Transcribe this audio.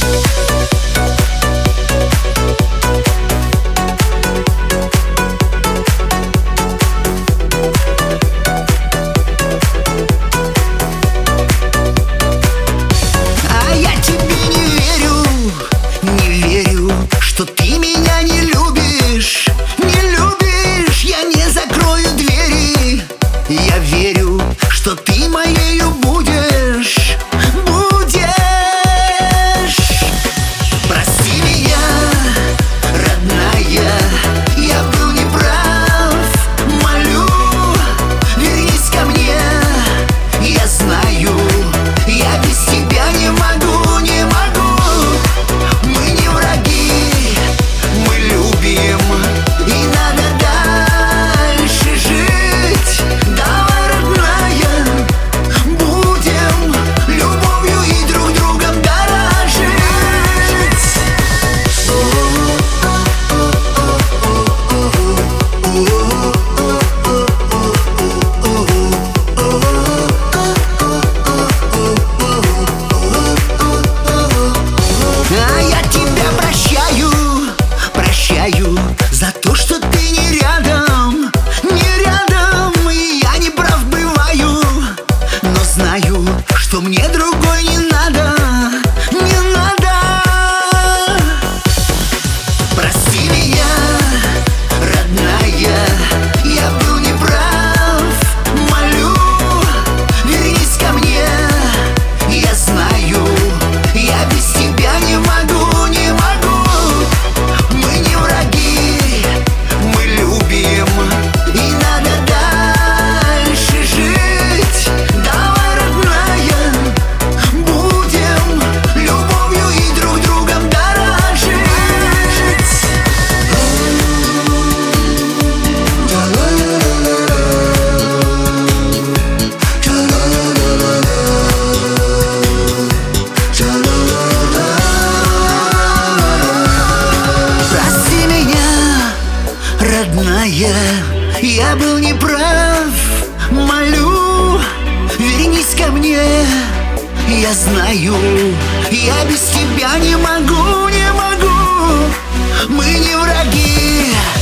Что ты меня не любишь, не любишь, я не закрою двери. Я верю, что ты моею будешь, будешь. Прости меня, родная, я был неправ. Молю, вернись ко мне. Я знаю, я без тебя не могу, не могу. Мы не враги, мы любим, и надо дальше жить. Давай, родная, будем любовью и друг другом дорожить. А я тебя прощаю, прощаю за то, что ты не рядом, не рядом. И я не прав бываю, но знаю, что мне другой не надо, не надо. Прости меня, родная, я был неправ. Молю, вернись ко мне. Я знаю, я без тебя не могу, не могу. Мы не враги, мы любим, и надо дальше жить. Давай, родная, будем любовью и друг другом дорожить. Прости меня, родная, я был неправ. Молю, вернись ко мне. Я знаю, я без тебя не могу, не могу. Мы не враги.